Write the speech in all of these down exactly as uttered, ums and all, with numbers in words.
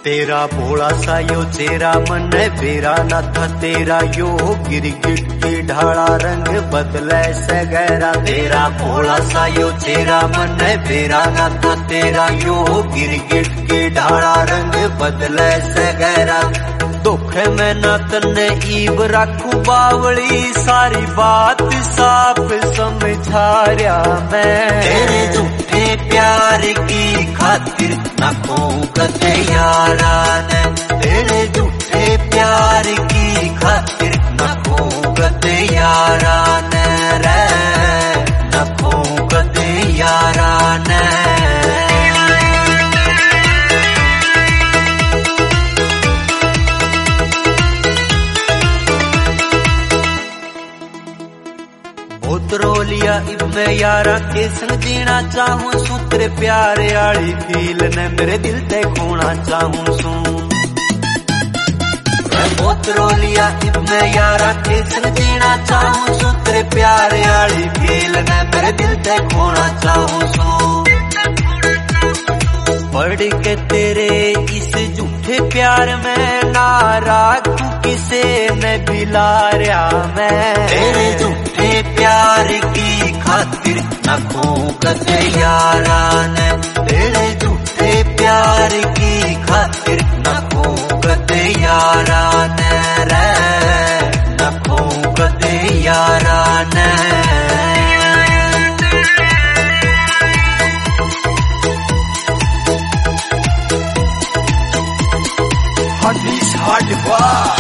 तेरा भोला सा यो चेहरा मन बेरा न था तेरा यो गिरगिट की ढाला रंग बदले से गहरा। तेरा भोला सा यो चेहरा मन बेरा न था तेरा यो गिरगिट की ढाला रंग बदले से गहरा। दुख में न तने ईब रखू बावली सारी बात साफ समझा रहा मैं। तेरे झूठे प्यार की खातिर न कहूँ कते यारा ने। तेरे झूठे प्यार की खातिर न कहूँ कते यारा ने रे न कहूँ कते यारा ने। लिया इब मैं यारा के संग जीना चाहूं सू। तेरे प्यारे आली फील ने मेरे दिल ते खोना चाहूं सू। बहुत रो लिया इब मैं यारा के संग जीना चाहूं सू। तेरे प्यारे आली फील ने मेरे दिल ते खोना चाहूं सू। पढ़ के तेरे इस झूठे प्यार में नाराज तू किसे मैं भिला रहा मैं। तेरे झूठे प्यार की खातिर न कहूँ कते यारा ने। तेरे झूठे प्यार की खातिर न कहूँ कते यारा ने रे न कहूँ कते यारा ने। हॉट हॉट बात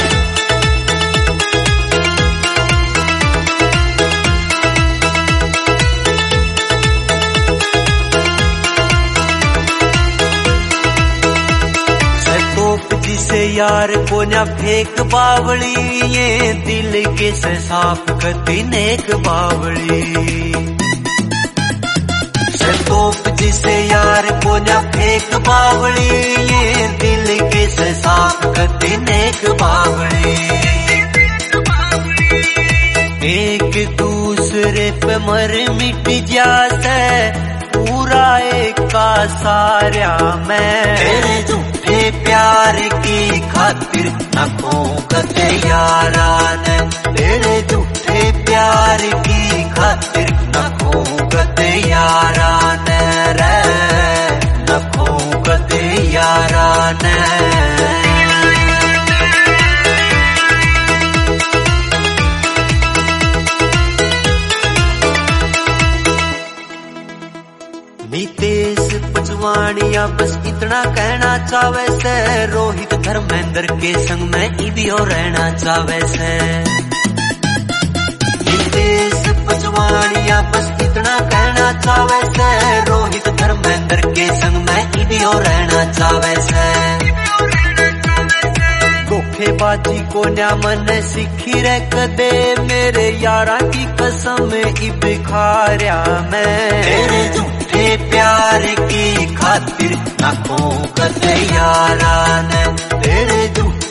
जिसे यार को न फेंक बावली ये दिल के से साफ करती नेक बावली। तोप जिसे यार को न फेंक बावली ये दिल के से साफ करती नेक बावली। एक दूसरे पे मर मिट जाते पूरा एक का सारा मैं। तेरे झूठे प्यार की खातिर न कहूँ कते यारा ने। तेरे झूठे प्यार की खातिर न कहूँ कते यारा ने रे न कहूँ कते यारा ने। नीतेश पचवानिया बस इतना कहना चावे से। रोहित धर्मेंद्र के संग में इबियो रहना चावे से। नीतेश पचवानिया बस इतना कहना चावे से। रोहित धर्मेंद्र के संग में इबियो रहना चावे से। धोखेबाजी को न्या मन सीखी रे कदे मेरे यारा की कसम इब खारिया मैं। तेरे झूठे प्यार की खातिर न कहूँ कते यारा ने। तेरे झूठे